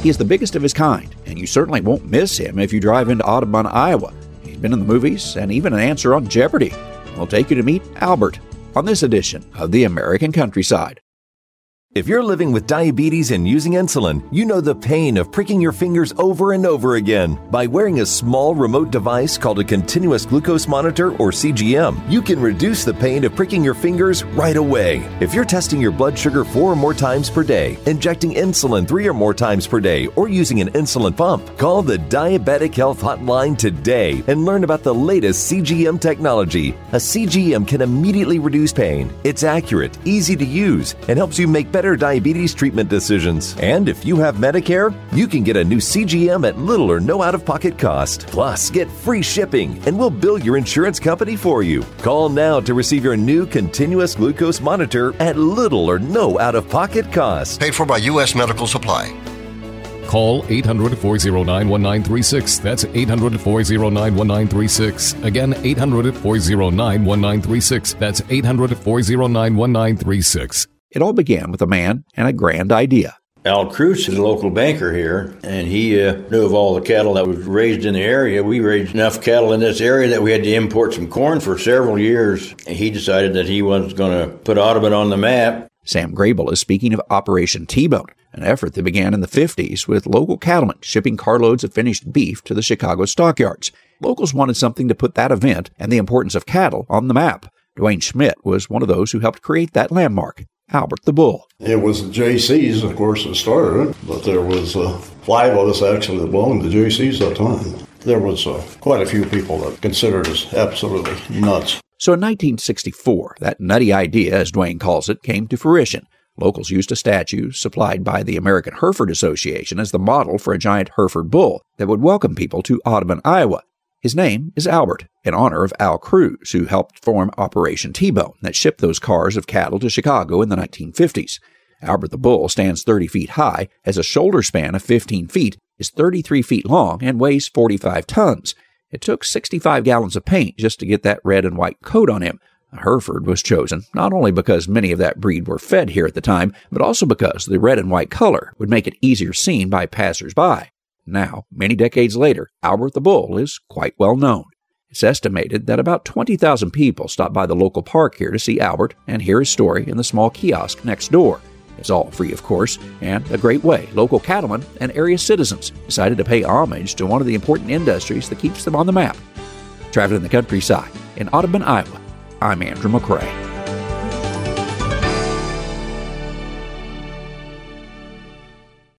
He is the biggest of his kind, and you certainly won't miss him if you drive into Audubon, Iowa. He's been in the movies and even an answer on Jeopardy! We'll take you to meet Albert on this edition of The American Countryside. If you're living with diabetes and using insulin, you know the pain of pricking your fingers over and over again. By wearing a small remote device called a continuous glucose monitor, or CGM, you can reduce the pain of pricking your fingers right away. If you're testing your blood sugar 4 or more times per day, injecting insulin 3 or more times per day, or using an insulin pump, call the Diabetic Health Hotline today and learn about the latest CGM technology. A CGM can immediately reduce pain. It's accurate, easy to use, and helps you make better diabetes treatment decisions. And if you have Medicare, you can get a new CGM at little or no out-of-pocket cost. Plus, get free shipping, and we'll bill your insurance company for you. Call now to receive your new continuous glucose monitor at little or no out-of-pocket cost. Paid for by U.S. Medical Supply. Call 800-409-1936. That's 800-409-1936. Again, 800-409-1936. That's 800-409-1936. It all began with a man and a grand idea. Al Cruz is a local banker here, and he knew of all the cattle that was raised in the area. We raised enough cattle in this area that we had to import some corn for several years. He decided that he was going to put Audubon on the map. Sam Grable is speaking of Operation T-Bone, an effort that began in the 50s with local cattlemen shipping carloads of finished beef to the Chicago stockyards. Locals wanted something to put that event and the importance of cattle on the map. Dwayne Schmidt was one of those who helped create that landmark. Albert the Bull. It was the JCs, of course, that started it, but there was 5 of us actually that belonged to JCs at the time. There was quite a few people that considered us absolutely nuts. So in 1964, that nutty idea, as Dwayne calls it, came to fruition. Locals used a statue supplied by the American Hereford Association as the model for a giant Hereford bull that would welcome people to Audubon, Iowa. His name is Albert, in honor of Al Cruz, who helped form Operation T-Bone that shipped those cars of cattle to Chicago in the 1950s. Albert the Bull stands 30 feet high, has a shoulder span of 15 feet, is 33 feet long, and weighs 45 tons. It took 65 gallons of paint just to get that red and white coat on him. A Hereford was chosen, not only because many of that breed were fed here at the time, but also because the red and white color would make it easier seen by passers-by. Now, many decades later, Albert the Bull is quite well known. It's estimated that about 20,000 people stop by the local park here to see Albert and hear his story in the small kiosk next door. It's all free, of course, and a great way local cattlemen and area citizens decided to pay homage to one of the important industries that keeps them on the map. Traveling the countryside in Audubon, Iowa, I'm Andrew McCrae.